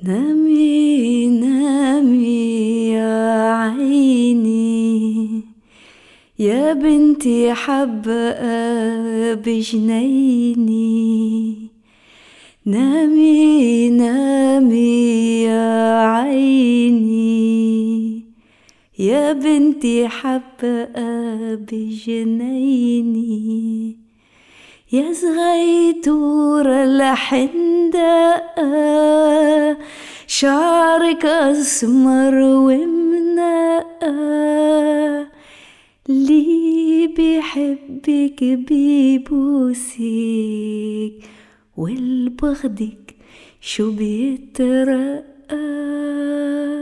نامي نامي يا عيني، يا بنتي حبة بجنيني. نامي نامي يا عيني، يا بنتي حبة بجنيني. يا زغيتورة الحندقة، شعرك أسمر ومنقى، اللي بيحبك بيبوسك والبغدك شو بيترقى.